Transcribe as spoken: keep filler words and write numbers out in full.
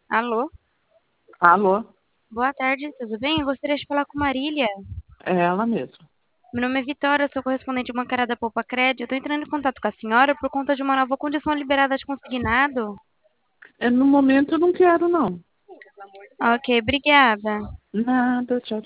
Alô? Alô? Boa tarde, tudo bem? Eu gostaria de falar com Marília. É ela mesma. Meu nome é Vitória, eu sou correspondente bancária da Poupa Crédito. Eu estou entrando em contato com a senhora por conta de uma nova condição liberada de consignado. É, no momento eu não quero, não. Ok, obrigada. Nada, tchau,